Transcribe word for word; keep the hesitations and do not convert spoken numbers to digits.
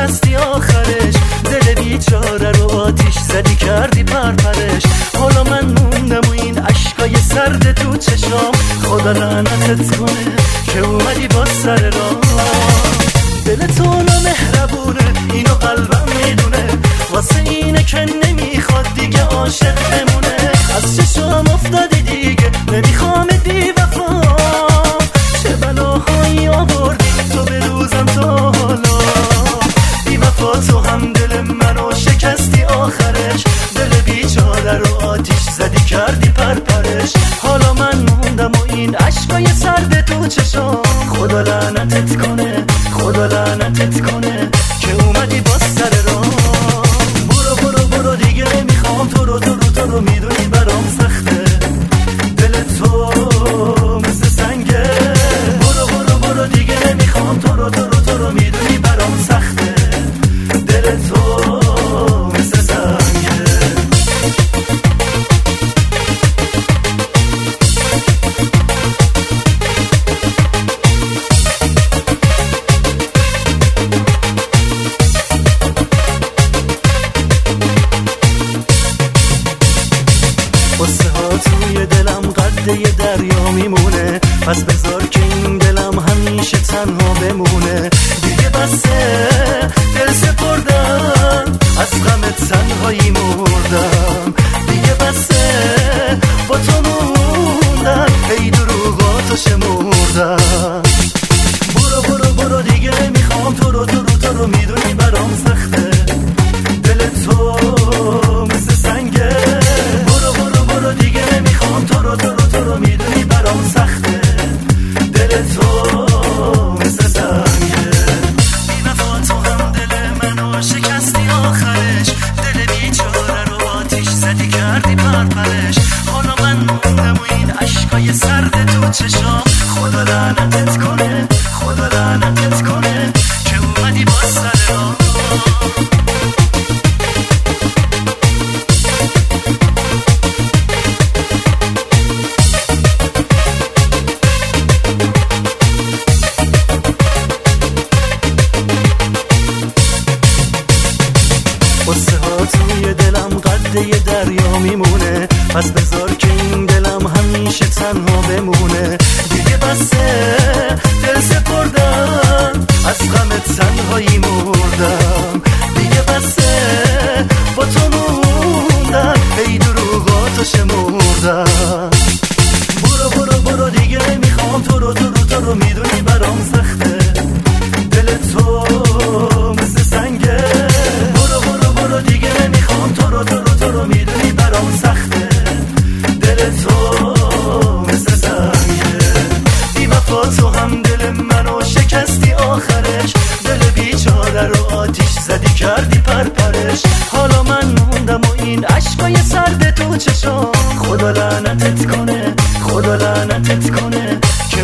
شکستی آخرش، دل بیچاره رو آتیش زدی کردی پرپرش. حالا من موندم و این عشقای سرد تو چشام، خدا لعنتت کنه که اومدی با سر راه. دل تو نامهربونه اینو قلبم میدونه، واسه اینه که نمیخواد دیگه عاشق بمونه. از چشام افتادی دیگه نمیخوام بی وفا، چه بلاهایی آوردی تو به روزم تا حالا. بی وفا تو هم دل منو شکستی آخرش، دل بیچاره رو آتیش زدی کردی پرپرش. حالا من موندم و این عشقای سرد تو چشام، خدا لعنتت کنه خدا لعنتت کنه که اومدی با سر راه. برو برو برو دیگه نمیخوام تو رو تو رو تو رو میدونی برام سخته، دل تو مثل سنگه. برو برو برو دیگه نمیخوام تو رو تو رو تو رو میدونی برام سخته، دل تو مثل سنگه. قصه ها توی دلم قد یه دریا میمونه، پس بذار که این دلم همیشه تنها بمونه. دیگه بسه دل سپردم، از غم تنهایی مردم. دیگه بسه با تو موندم، ای دروغاتو شمردم. برو برو برو دیگه نمیخوام تو رو تو رو تو رو میدونی برام سخته، دل تو مثل سنگه. برو برو برو دیگه نمیخوام تو رو تو رو تو رو میدونی برام سخته، دل تو مثل سنگه. بی وفا تو هم دل منو شکستی آخرش، دل بیچاره رو آتیش زدی کردی پرپرش. حالا من موندم و این عشقای سرد تو چشام، خدا لعنتت کنه خدا لعنتت کنه که اومدی با سر راه. قصه ها توی دلم قد یه دریا میمونه، پس بذار که این دلم همیشه تنها بمونه. دیگه بسه دل سپردم، از غم تنهایی مردم. دیگه بسه با تو موندم، ای دروغاتو شمردم. برو برو برو دیگه نمیخوام تو رو تو رو تو رو میدونی برام سخته، دل تو مثل سنگه. برو برو برو دیگه نمیخوام تو رو تو رو تو رو میدونی برام سخته، دل تو مثل سنگه. بی وفا تو هم دل منو شکستی آخرش، دل بیچاره رو آتیش زدی کردی پرپرش. حالا من موندم و این عشقای سرد تو چشام، خدا لعنتت کنه خدا لعنتت کنه